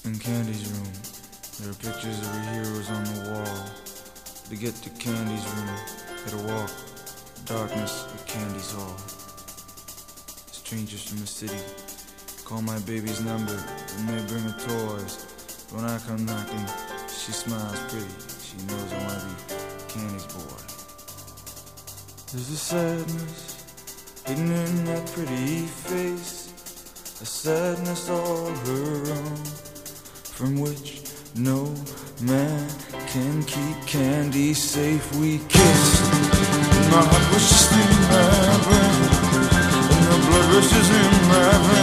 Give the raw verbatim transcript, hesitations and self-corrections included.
In Candy's room, there are pictures of her heroes on the wall. To get to Candy's room, gotta walk darkness at Candy's hall. Strangers from the city call my baby's number and they bring her toys. When I come knocking, she smiles pretty. She knows I wanna be Candy's boy. There's a sadness hidden in that pretty face, a sadness all her own, from which no man can keep Candy safe. We kissed, and my heart was just in my brain, and the blood rushes in my veins.